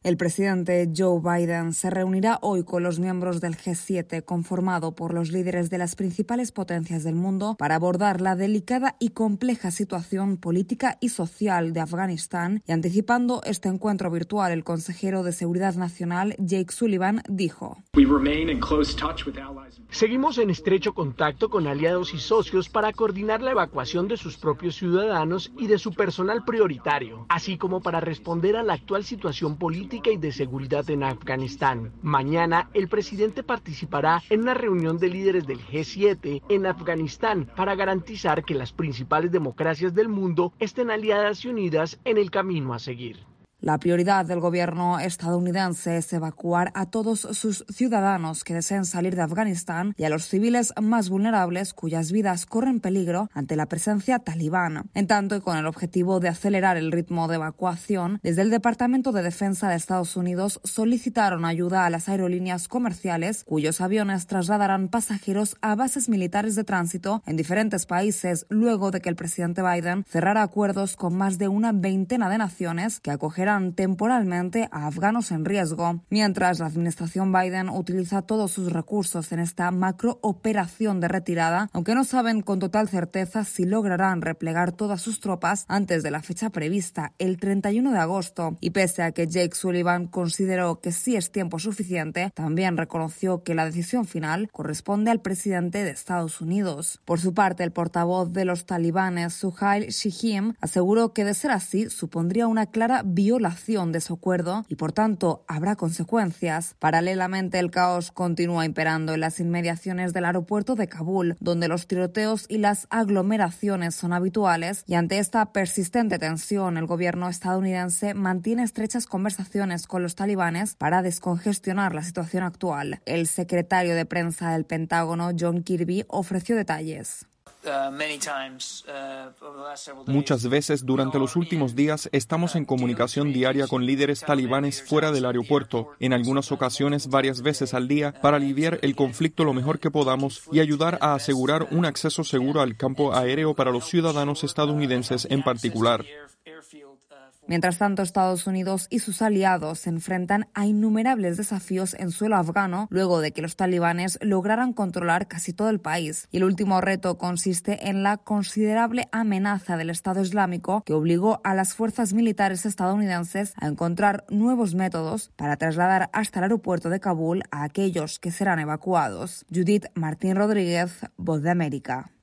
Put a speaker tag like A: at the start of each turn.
A: El presidente Joe Biden se reunirá hoy con los miembros del G7, conformado por los líderes de las principales potencias del mundo, para abordar la delicada y compleja situación política y social de Afganistán. Y anticipando este encuentro virtual, el consejero de Seguridad Nacional, Jake Sullivan, dijo:
B: Seguimos en estrecho contacto con aliados y socios para coordinar la evacuación de sus propios ciudadanos y de su personal prioritario, así como para responder a la actual situación política y de seguridad en Afganistán. Mañana, el presidente participará en una reunión de líderes del G7 en Afganistán para garantizar que las principales democracias del mundo estén aliadas y unidas en el camino a seguir.
A: La prioridad del gobierno estadounidense es evacuar a todos sus ciudadanos que deseen salir de Afganistán y a los civiles más vulnerables cuyas vidas corren peligro ante la presencia talibán. En tanto, y con el objetivo de acelerar el ritmo de evacuación, desde el Departamento de Defensa de Estados Unidos solicitaron ayuda a las aerolíneas comerciales cuyos aviones trasladarán pasajeros a bases militares de tránsito en diferentes países, luego de que el presidente Biden cerrara acuerdos con más de una veintena de naciones que acogerán temporalmente a afganos en riesgo. Mientras, la administración Biden utiliza todos sus recursos en esta macrooperación de retirada, aunque no saben con total certeza si lograrán replegar todas sus tropas antes de la fecha prevista, el 31 de agosto. Y pese a que Jake Sullivan consideró que sí es tiempo suficiente, también reconoció que la decisión final corresponde al presidente de Estados Unidos. Por su parte, el portavoz de los talibanes, Suhail Shaheen, aseguró que de ser así supondría una clara violación de su acuerdo y, por tanto, habrá consecuencias. Paralelamente, el caos continúa imperando en las inmediaciones del aeropuerto de Kabul, donde los tiroteos y las aglomeraciones son habituales, y ante esta persistente tensión, el gobierno estadounidense mantiene estrechas conversaciones con los talibanes para descongestionar la situación actual. El secretario de prensa del Pentágono, John Kirby, ofreció detalles.
C: Muchas veces durante los últimos días estamos en comunicación diaria con líderes talibanes fuera del aeropuerto, en algunas ocasiones varias veces al día, para aliviar el conflicto lo mejor que podamos y ayudar a asegurar un acceso seguro al campo aéreo para los ciudadanos estadounidenses en particular.
A: Mientras tanto, Estados Unidos y sus aliados se enfrentan a innumerables desafíos en suelo afgano luego de que los talibanes lograran controlar casi todo el país. Y el último reto consiste en la considerable amenaza del Estado Islámico, que obligó a las fuerzas militares estadounidenses a encontrar nuevos métodos para trasladar hasta el aeropuerto de Kabul a aquellos que serán evacuados. Judith Martín Rodríguez, Voz de América.